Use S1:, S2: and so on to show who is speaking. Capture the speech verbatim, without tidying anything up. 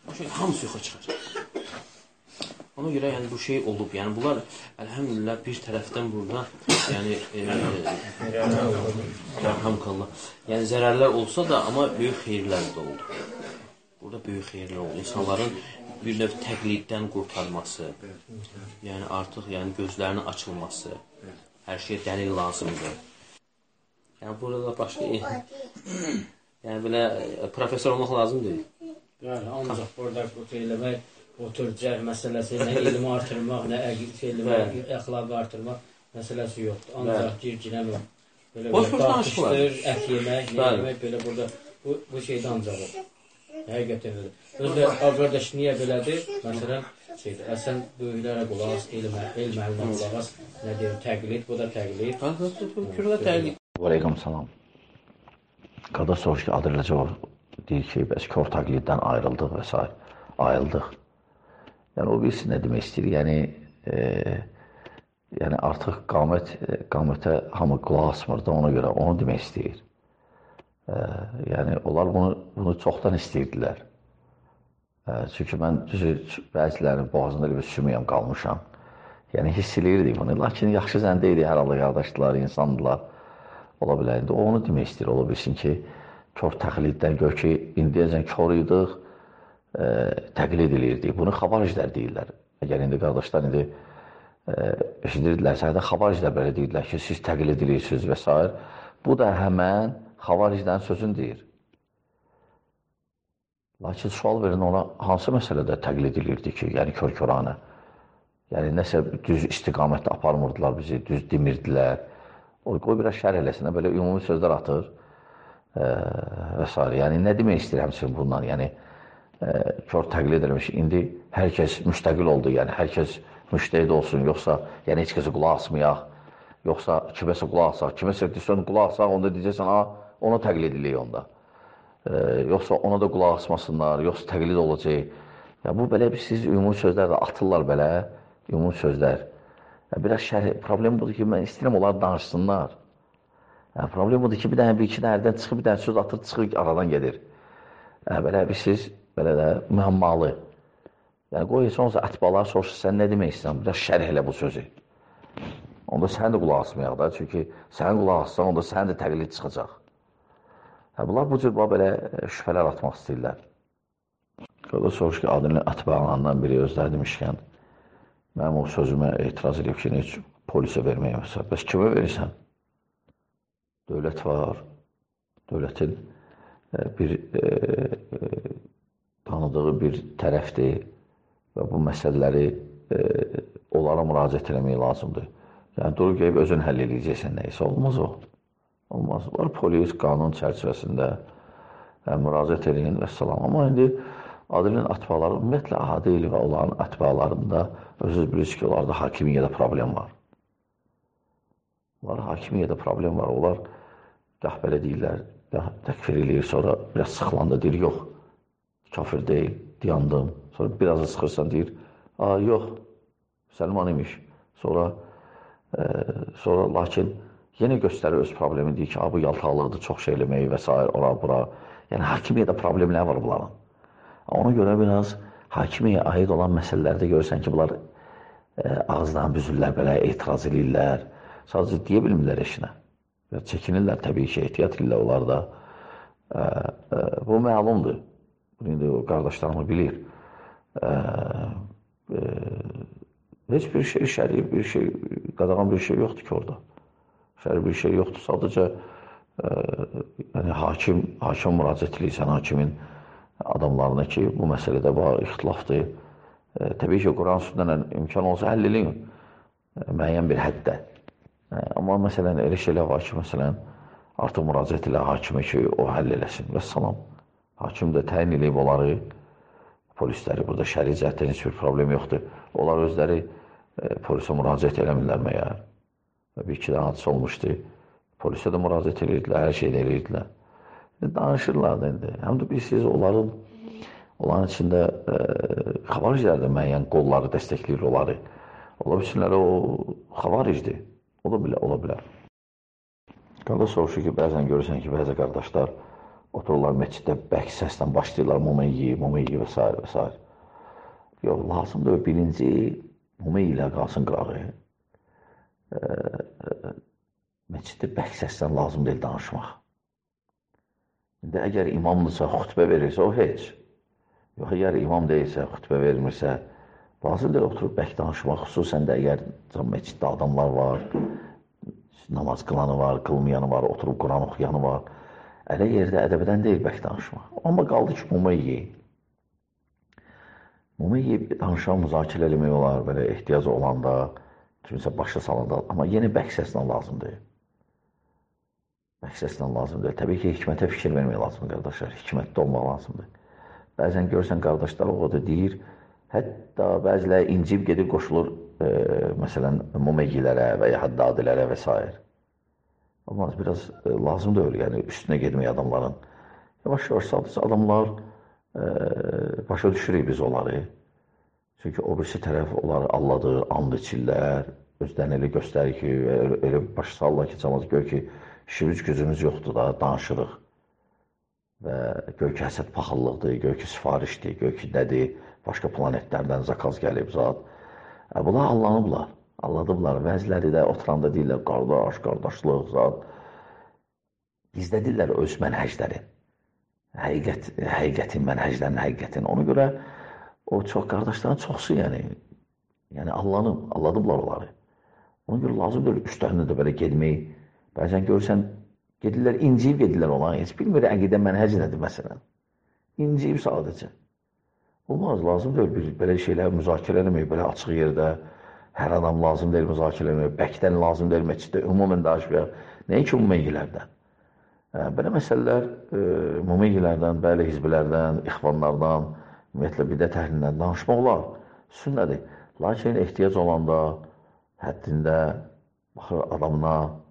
S1: bu şey hamısı yoxa çıxar. Ona görə yəni bu şey olub. Yəni bunlar əlhəmdülillah bir tərəfdən burada yəni elhamdülillah. Yəni zərərlər olsa da amma böyük xeyirlər də oldu. Burada böyük xeyirlər oldu. İnsanların bir növ təqliddən qurtarması, yəni artıq yəni gözlərinin açılması, hər şeyə dəlil lazımdır. Yəni burada başqa yəni belə professor olmaq lazım deyil.
S2: Yəni ancaq burada şey eləmək, otur cər məsələsi, nə elmi artırmaq, nə eləmək, əxlaqı artırmaq məsələsi yoxdur. Ancaq gir-girəmə belə baxışdır, ət yemək, nə yemək, belə burada bu şeydə ancaq olur. Həqiqətən öyle. Özdə qardaş niyə belədir? Məsələn, şeydir, əsən böyüklərə qulaq as, elmə, elm əlinə qulaq as, nə deyir, təqlid, bu da təqlid.
S1: Kürdə təqlid.
S3: Aleyküm salam. Qardaş soruş ki, Adil Rəcəbov deyir ki, bəs kör təqliddən ayrıldıq və s. Ayrıldıq. Yəni, o birisi nə demək istəyir? Yəni, e, yəni artıq qamət, qamətə hamı qulaq asmırdı, ona görə onu demək istəyir. E, yəni, onlar bunu, bunu çoxdan istəyirdilər. E, çünki mən düzü, bəzilərinin boğazında bir sümüyəm qalmışam. Yəni, hiss eləyirdik bunu. Lakin yaxşı zəndə idi, hər halda qardaşdılar, insandılar. Ola bilər. İndi o onu demək istəyir. Ola bilsin ki, kör təqliddən gör ki, indiyəcən kör idik, e, təqlid eləyirdik. Bunu xavariclər deyirlər. Əgər indi qardaşlar indi e, eşidirdilərsə, hədə xavariclər belə deyirlər ki, siz təqlid eləyirsiniz və s. Bu da həmən xavariclərin sözünü deyir. Lakin sual verin ona, hansı məsələdə təqlid eləyirdi ki, yəni kör-köranə? Yəni, nəsə düz istiqamətdə aparmırdılar bizi, düz demirdilər. O, qoy biraz şərh eləsinə, belə ümumi sözlər atır e, və s. Yəni, nə demək istəyir həmçinin bundan? Yəni, e, kör təqlid eləmiş, indi hər kəs müstəqil oldu, yəni hər kəs müştəhid olsun, yoxsa yəni heç kəsə qulaq asmayaq, yoxsa kiməsə qulaq asaq, kiməsə deyirsən qulaq asaq, onda deyəcəksən, ha, ona təqlid eləyək onda. E, yoxsa ona da qulaq asmasınlar, yoxsa təqlid olacaq. Ya, bu belə siz ümumi sözlər də atırlar belə, ümumi sözlər. Ya, biraz şərh, problem budur ki, mən istəyirəm onlar danışsınlar. Ya, problem budur ki, bir dənə, bir iki dənədən çıxıb, bir dənə söz atır, çıxır, aradan gedir. Ya, belə bir siz, belə də müəmmalı. Yəni, qoy, heç olsa ətbalar soruşur, sən nə demək istəyirsən, biraz şərh elə bu sözü. Onda sən də qulaq asmayaq da, çünki sən qulaq assan, onda sən də təqlid çıxacaq. Ya, bunlar bu cür belə şübhələr atmaq istəyirlər. Qardaş soruş ki, adını ətbağlarından biri özləri demişkən, mənim o sözümə etiraz edib ki, heç polisə verməyə məsələ. Bəs kimə verirsən? Dövlət var, dövlətin bir e, e, tanıdığı bir tərəfdir və bu məsələləri e, onlara müraciət eləmək lazımdır. Yəni, dur qeyb özün həll edəcəksən neysə, olmaz o. Olmaz. Var polis, qanun çərçivəsində yəni, müraciət edin və salam. Amma indi Adilin ətbaları, ümumiyyətlə, Adil və onların ətbalarında özünüz bilirsiniz ki, onlarda hakimiyyədə problem var. Onlarda hakimiyyədə problem var. Onlar gah belə deyirlər, gah təkfir eləyir, sonra biraz sıxılanda deyir, yox, kafir deyil, diyandım. Sonra biraz da sıxırsan deyir, aa, yox, Səlman imiş. Sonra, e, sonra lakin yenə göstərir öz problemi, deyir ki, bu yaltaqlıqdır, çox şey eləməyi və s. ora, bura. Yəni, hakimiyyədə problemlər var bunların. Ona görə biraz hakimiyyəyə aid olan məsələlərdə görürsən ki, bunlar e, ağızdan büzürlər, belə etiraz edirlər. Sadəcə deyə bilmirlər eşinə. Çəkinirlər təbii ki, ehtiyat edirlər onlar da. E, e, bu məlumdur. Bunu indi o qardaşlarımı bilir. E, e, heç bir şey, şəri bir şey, qadağan bir şey yoxdur ki orada. Şəri bir şey yoxdur. Sadəcə e, yəni, hakim, hakim müraciət edirsən, hakimin adamlarına ki, bu məsələdə var, ixtilafdır. E, təbii ki, Quran sünnədən imkan olsa həll eləyin e, müəyyən bir həddə. E, amma məsələn, elə şeylər var ki, məsələn, artıq müraciət elə hakimə ki, o həll eləsin. Və salam. Hakim də təyin eləyib onları, polisləri, burada şəri cəhətdən heç bir problem yoxdur. Onlar özləri e, polisə müraciət eləmirlər məyər. Bir-iki də hadisə olmuşdu. Polisə də müraciət eləyirdilər, hər şey eləyirdilər. Danışırlar da indi. Həm də bilirsiniz, onların, onların içində e, xavariclər də müəyyən qolları dəstəkləyir onları. Ola bilsinlər, o xavaricdir. O da bilər, ola bilər. Qardaş soruşur ki, bəzən görürsən ki, bəzi qardaşlar otururlar məsciddə bək səslə başlayırlar, mumu yeyir, mumu yeyir və s. və s. Yox, lazımdır birinci mumu ilə qalsın qırağı. Məsciddə bək səslə lazım deyil danışmaq. İndi əgər imamdırsa, xütbə verirsə, o heç. Yox, əgər imam deyilsə, xütbə vermirsə, lazımdır oturub bək danışmaq, xüsusən də əgər məsciddə adamlar var, namaz qılanı var, qılmayanı var, oturub Quran oxuyanı var. Elə yerdə ədəbədən deyil bək danışmaq. Amma qaldı ki, mumu yeyib. Mumu yeyib danışan, müzakirə eləmək olar, belə ehtiyac olanda, kimsə başa salanda, amma yenə bək səslə lazım deyil. Bək səslə lazım deyil. Təbii ki, hikmətə fikir vermək lazımdır, qardaşlar. Hikmətdə olmaq lazımdır. Bəzən görsən, qardaşlar o da deyir, hətta bəziləri incib gedir, qoşulur, e, məsələn, mumeyilərə və ya haddadilərə və s. Amma biraz e, lazım deyil, yəni üstünə getmək adamların. Yavaş-yavaş sadəcə adamlar e, başa düşürük biz onları. Çünki o birisi tərəf onları alladır, and içirlər, özdən elə göstərir ki, elə başa salırlar ki, cəmaat gör ki, işimiz gücümüz yoxdur da, danışırıq. Və gör ki, həsəd paxıllıqdır, gör ki, sifarişdir, gör ki, nədir, başqa planetlərdən zakaz gəlib zat. E, bunlar allanıblar, alladıblar. Vəzləri də oturanda deyirlər, qardaş, qardaşlıq, zat. Bizdə deyirlər öz mənhəclərin. Həqiqət, həqiqətin, mənhəclərin həqiqətin. Ona görə o çox qardaşların çoxsu, yəni, yəni allanıb, alladıblar onları. Ona görə lazımdır üstlərində də belə gedmək. Bəzən görürsən, gedirlər, inciyib gedirlər ona, heç bilmir əqidə mənhəc nədir, məsələn. İnciyib sadəcə. Olmaz, lazım deyil, belə şeylər müzakirə eləmək, belə açıq yerdə, hər adam lazım deyil müzakirə eləmək, bəkdən lazım deyil məsciddə, ümumən danışmayaq, nəinki mümeyyilərdən. Belə məsələlər mümeyyilərdən, bəli hizbilərdən, ixvanlardan, ümumiyyətlə bidət əhlindən danışmaq olar, sünnədir. Lakin ehtiyac olanda, həddində, baxır adamına,